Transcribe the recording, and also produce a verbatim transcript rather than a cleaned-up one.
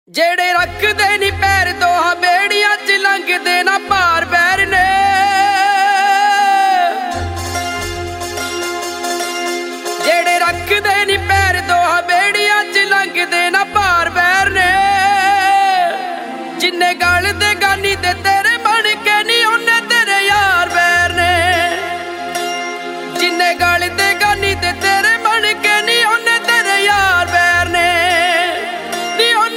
जेड़े रखदे नी पैर दोहा बेड़ियां च लंघदे ना पार पैर ने। जेड़े रखदे नी पैर दोहा बेड़ियां च लंघदे ना पार पैर ने। जिन्ने गल दे गानी दे